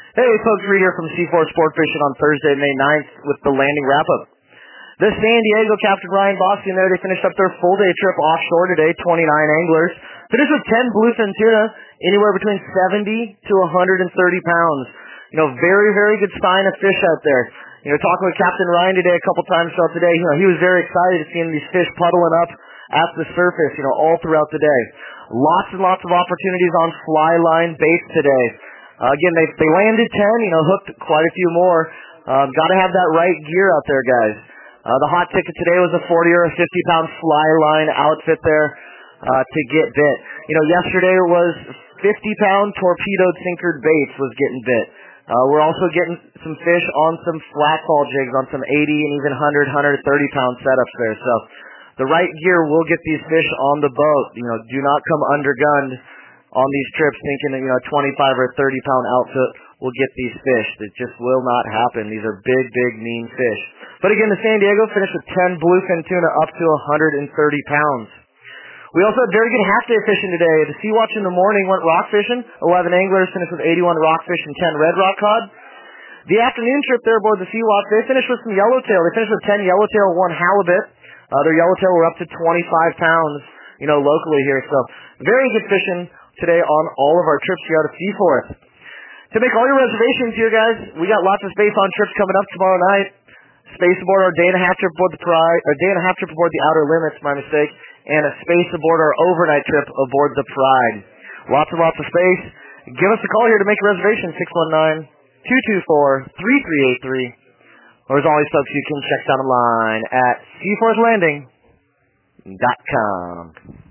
Hey folks, Reed here from C4 Sport Fishing on Thursday, May 9th with the landing wrap-up. The San Diego Captain Ryan Boston there, they finished up their full-day trip offshore today, 29 anglers. Finished with 10 bluefin tuna, anywhere between 70 to 130 pounds. Very, very good sign of fish out there. Talking with Captain Ryan today a couple times throughout the day, he was very excited to see these fish puddling up at the surface, all throughout the day. Lots and lots of opportunities on fly line baits today. Again, they landed 10, hooked quite a few more. Got to have that right gear out there, guys. The hot ticket today was a 40 or a 50-pound fly line outfit there to get bit. Yesterday it was 50-pound torpedoed sinkered baits was getting bit. We're also getting some fish on some flat fall jigs on some 80 and even 100, 130-pound setups there. So the right gear will get these fish on the boat. Do not come undergunned on these trips thinking that, a 25 or 30-pound outfit will get these fish. It just will not happen. These are big, big, mean fish. But again, the San Diego finished with 10 bluefin tuna up to 130 pounds. We also had very good half-day fishing today. The Sea Watch in the morning went rock fishing. 11 anglers finished with 81 rockfish and 10 red rock cod. The afternoon trip there aboard the Sea Watch, they finished with some yellowtail. They finished with 10 yellowtail, 1 halibut. Their yellowtail were up to 25 pounds, locally here. So very good fishing today on all of our trips here out of Seaforth. To make all your reservations here, guys, we got lots of space on trips coming up tomorrow night. Space aboard our day-and-a-half trip aboard the Pride, or day-and-a-half trip aboard the Outer Limits, my mistake, and a space aboard our overnight trip aboard the Pride. Lots and lots of space. Give us a call here to make a reservation, 619-224-3383. Or as always, folks, you can check us out online at seaforthlanding.com.